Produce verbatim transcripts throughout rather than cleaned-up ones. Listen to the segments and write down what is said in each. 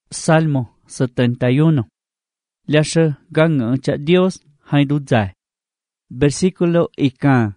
Salmo setenta y uno. La sư gang cha Dios hay du dài. Versículo ikan.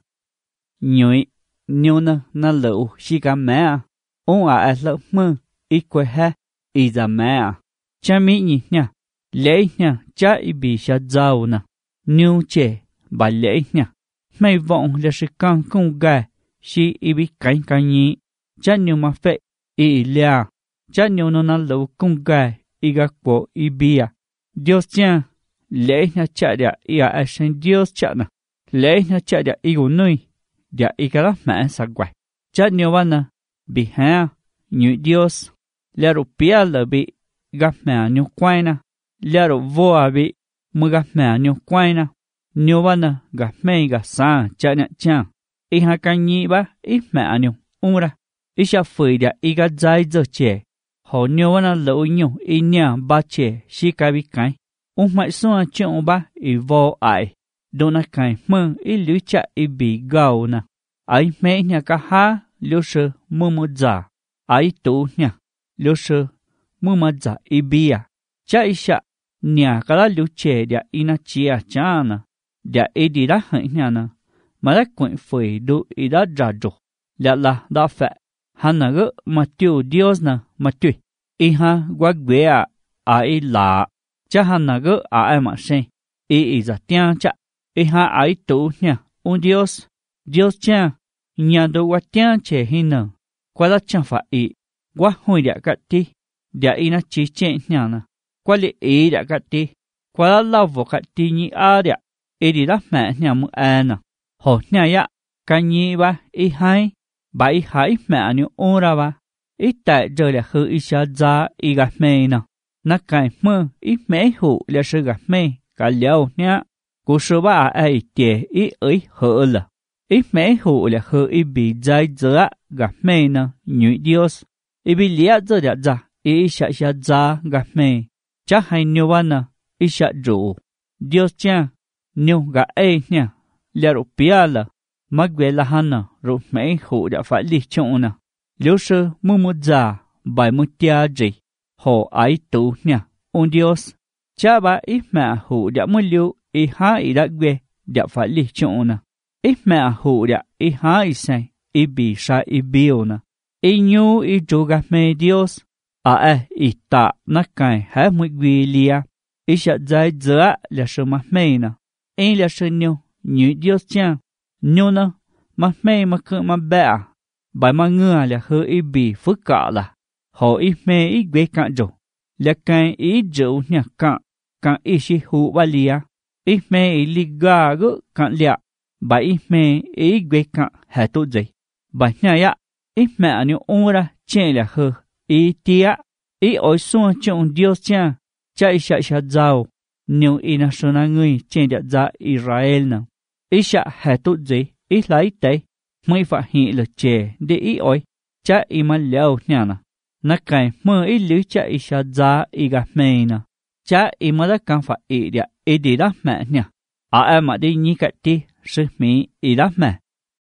Nhụy, nhuna na lựu shika mea. Ông à à lợu mơ, y quê ha, y ra mea. Cha mỹ nhị nha. Lễ nha, cha y bì xa giàu nè. Nhu chê, bà lễ nha. Mày vọng là sự con công gà, si y bì cánh ca nhị. Cha nhu mà phệ, y y lea. Cha nhu nó na lựu công gà, y gà quộ y bìa. Dios cha, lễ nha cha đạ y à à sen Dios cha nè. Lễ nha cha đạ y gù nuôi, đạ y gà lá mẹ sa quài. Cha nhu bà nè, bì ha, nhụy Dios. Lea rù bìa lờ bì, gà mẹ nhu quay nè. Lea rù vô à bì, mù gà mẹ nhu quay nè. Nhu bà nè, gà mẹ gà sa, cha nè cha. Y ha ca nhị bà, y mẹ nhu, ung ra. Y xa phơi đạ y gà dài dơ chè. Họ nhu bà nè lựu nhu, y nha bà chè, xí ca bì cái. Ung mãi xua chồng bà, y vô ai. Đô nà cái mơ, y lưu cha y bì gạo nè. Ai mẹ nha ca ha, lưu sư mù mù giả. Ai tù nha, lưu sư mù mù giả y bìa. Cha y xa, nha ca la lưu chè đạ y na chia cha nè. Đạ y đi đá hãy nha nè. Mà đá quệnh phơi đu y đá ra rục. Lạ là đá phẹ. Hà nà gỡ mà tiêu Dios nè, mà tùy. Y ha quá quê à, à y lạ. Cha hà nà gỡ à ai mà sen. Y y giả tiang cha. Y ha ai tù nha, ung Dios. Dios cha, nhà đồ quá tiang chè hi nè. Quá đá chẳng phải y. Quá hồi đạ gạt ti. Đạ y na chí chè nha nè. Quá lì y đạ gạt ti. Quá đá lau vô gạt ti nhị á đạ. Y đi đá mẹ nha mù à nè. Hồ nha ya, ca nhị ba, y hai. Bà y hai mẹ nụ ô ra ba. Y tại trời là khứ y xa ra y gạt mê nè. Nà cái mơ y mẹ hụ là sư gạt mê. Cả liao nha. Cú sư bà à y tìa y ấy hỡ là. Y mẹ hụ là khứ y bị dài dỡ gạt mê nè. Nhụy Dios. Y bị lia dỡ đạ ra. Y xa xa ra gạt mê. Chắc hay nêu bà nè. Y xa rủ. Dios cha. Nêu gạt ê nha. Là rủ bia là. Mà quê là hẳn nè. Rủ mẹ hụ đã phải lý trọng nè. Liêu sư mù mù giả. Bài mù tia gì. Hồ ai tù nha. Ung Dios. Cha bà ít mẹ hụ đã mù liêu. Y ha y đã quê. Đã phải lý trọng nè. Ít mẹ hụ đã. Y ha y sen. Y bì sa y biêu nè. Y nhu y chú gà mê Dios. À ê y tạ. Nà cài hả mù quỳ lia. Y xa dài dỡ là sư mà mê nè. Y là sư nhu. Nhụy Dios cha. Nhu nè. Mà mê mà cơ mà bẹ. Bài mà ngừa là hư y bì phức cả là. Họ y mê y quê cạn rủ. Là cái y rượu nhà cạn. Cạn y xí hụ bà lia. Y mê y lì gà gỡ cạn lẹ. Bà y mê y quê cạn hả tốt dây. Bà nhà ya. Y mẹ nếu ôn ra chê là hư. Y tía. Y ôi xuân chồng Dios cha. Cha y xa xa giàu. Nếu y nà sơ nà người chê đã ra Israel nè. Y xa hả tốt dây. Y lấy tế. Mới phải hiện là chê để ý ôi. Cha y mà leo nha nè. Nà cái mơ y lưu cha y xa ra y gà mê nè. Cha y mà đã càng phải y đạ y đi đá mẹ nha. À em mà đi nhí cạch đi. Sư mỹ y đá mẹ.